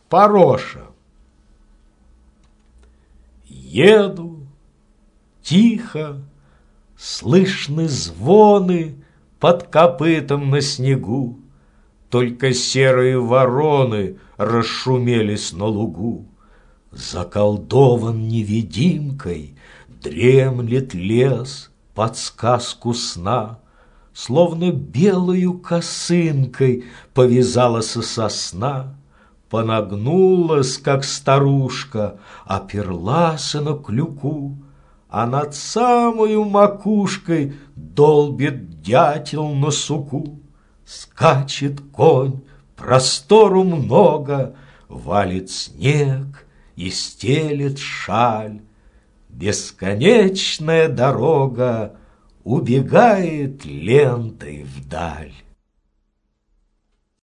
Пороша. Еду, тихо, слышны звоны под копытом на снегу, только серые вороны расшумелись на лугу. Заколдован невидимкой, дремлет лес под сказку сна, словно белою косынкой повязалась сосна, понагнулась, как старушка, оперлась на клюку, а над самою макушкой долбит дятел на суку. Скачет конь, простору много, валит снег и стелет шаль. Бесконечная дорога убегает лентой вдаль.